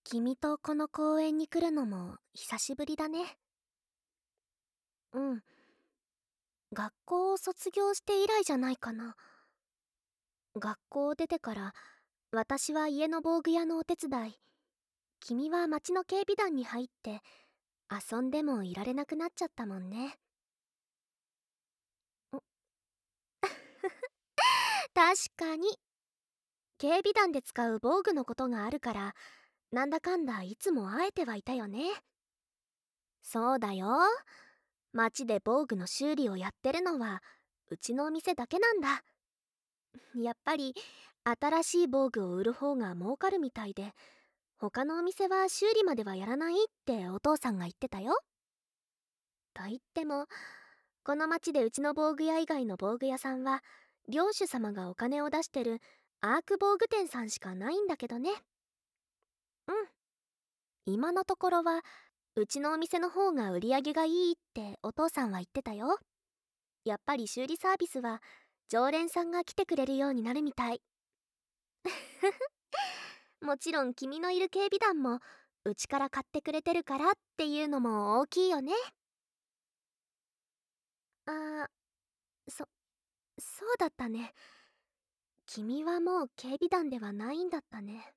君とこの公園に来るのも久しぶりだね。うん。学校を卒業して以来じゃないかな。学校を出てから、私は家の防具屋のお手伝い、君は町の警備団に入って、遊んでもいられなくなっちゃったもんね。確かに、警備団で使う防具のことがあるから、なんだかんだいつも会えてはいたよね。そうだよ。町で防具の修理をやってるのは、うちのお店だけなんだ。やっぱり新しい防具を売る方が儲かるみたいで、他のお店は修理まではやらないってお父さんが言ってたよ。と言っても、この町でうちの防具屋以外の防具屋さんは領主様がお金を出してるアーク防具店さんしかないんだけどね。うん、今のところはうちのお店の方が売り上げがいいってお父さんは言ってたよ。やっぱり修理サービスは常連さんが来てくれるようになるみたい。もちろん君のいる警備団もうちから買ってくれてるからっていうのも大きいよね。あー、そうだったね。君はもう警備団ではないんだったね。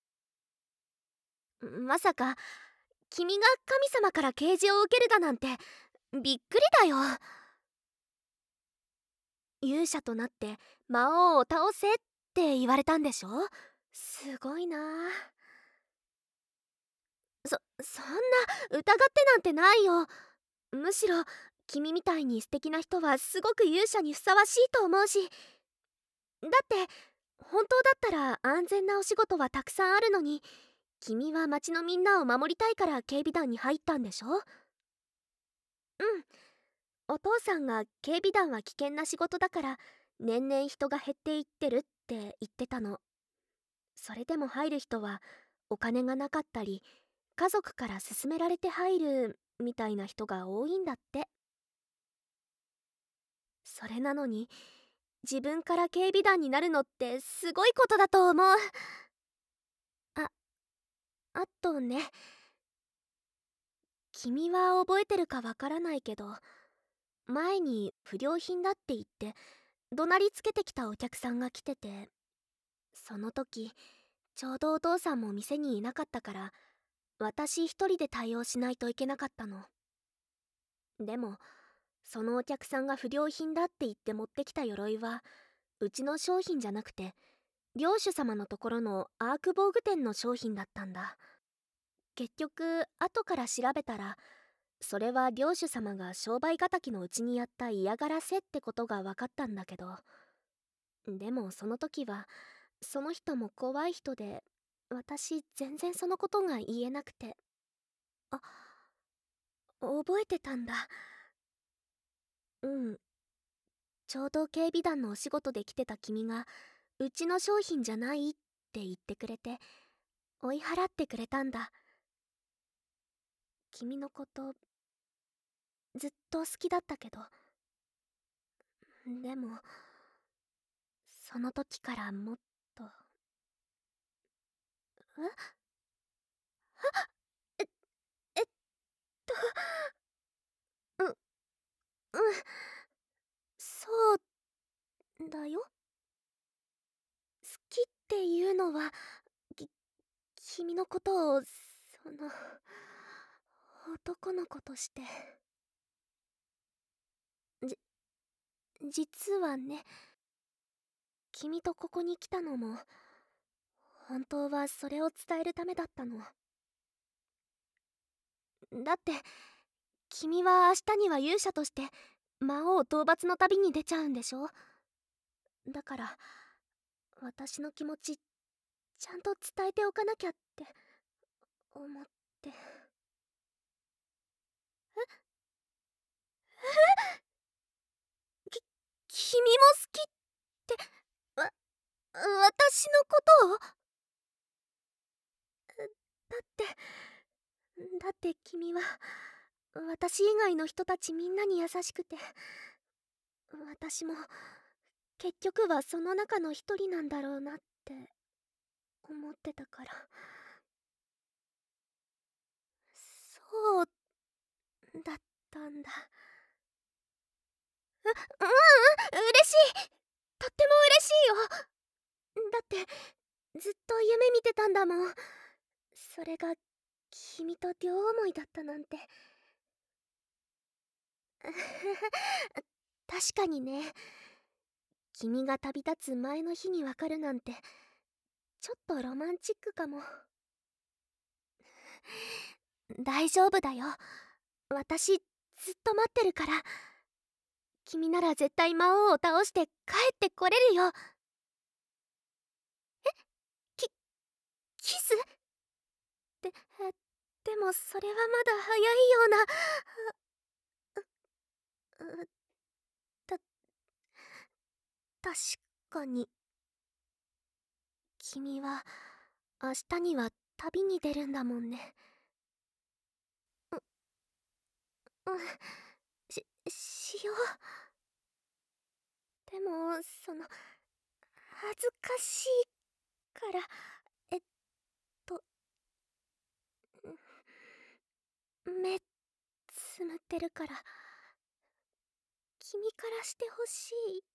まさか君が神様から啓示を受けるだなんてびっくりだよ。勇者となって魔王を倒せって言われたんでしょ。すごいな。そんな疑ってなんてないよ。むしろ君みたいに素敵な人はすごく勇者にふさわしいと思うし、だって本当だったら安全なお仕事はたくさんあるのに、君は町のみんなを守りたいから警備団に入ったんでしょ。うん、お父さんが警備団は危険な仕事だから年々人が減っていってるって言ってたの。それでも入る人はお金がなかったり家族から勧められて入るみたいな人が多いんだって。それなのに自分から警備団になるのってすごいことだと思う。あ、あとね、君は覚えてるかわからないけど、前に不良品だって言って怒鳴りつけてきたお客さんが来てて、その時ちょうどお父さんも店にいなかったから私一人で対応しないといけなかったの。でもそのお客さんが不良品だって言って持ってきた鎧はうちの商品じゃなくて領主様のところのアーク防具店の商品だったんだ。結局後から調べたら、それは領主様が商売敵のうちにやった嫌がらせってことが分かったんだけど、でもその時はその人も怖い人で、私全然そのことが言えなくて。あ、覚えてたんだ。うん、ちょうど警備団のお仕事で来てた君がうちの商品じゃないって言ってくれて追い払ってくれたんだ。君のことずっと好きだったけど、でもその時からもっと。えええっとうんうんそうだよ。好きっていうのはき君のことを男の子として。じ実はね、君とここに来たのも本当はそれを伝えるためだったの。だって君は明日には勇者として魔王討伐の旅に出ちゃうんでしょ。だから私の気持ちちゃんと伝えておかなきゃって思って。き君も好きってわ私のことを。だって君は私以外の人たちみんなに優しくて、私も結局はその中の一人なんだろうなって思ってたから。 だったんだ。嬉しい。とっても嬉しいよ。だってずっと夢見てたんだもん。それが君と両思いだったなんて。確かにね。君が旅立つ前の日にわかるなんてちょっとロマンチックかも。大丈夫だよ。私ずっと待ってるから。君なら絶対魔王を倒して帰ってこれるよ。きキスででもそれはまだ早いような。うた確かに。君は明日には旅に出るんだもんね。うんしよう。でも恥ずかしいからえっと目つむってるから君からしてほしい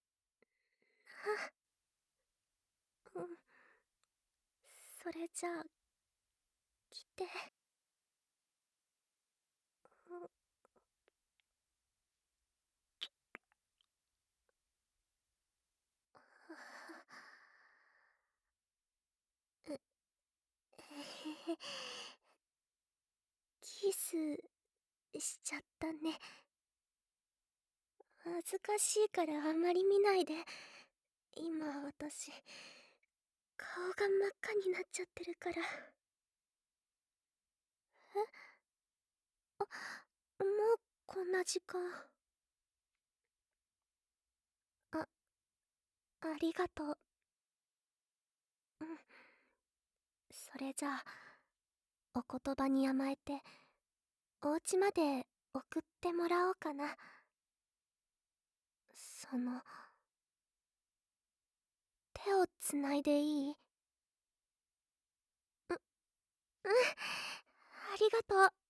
な。それじゃあ来て。キスしちゃったね。恥ずかしいからあまり見ないで。今私顔が真っ赤になっちゃってるから。もうこんな時間。あありがとう。それじゃあお言葉に甘えてお家まで送ってもらおうかな。手をつないでいい？うん、ありがとう。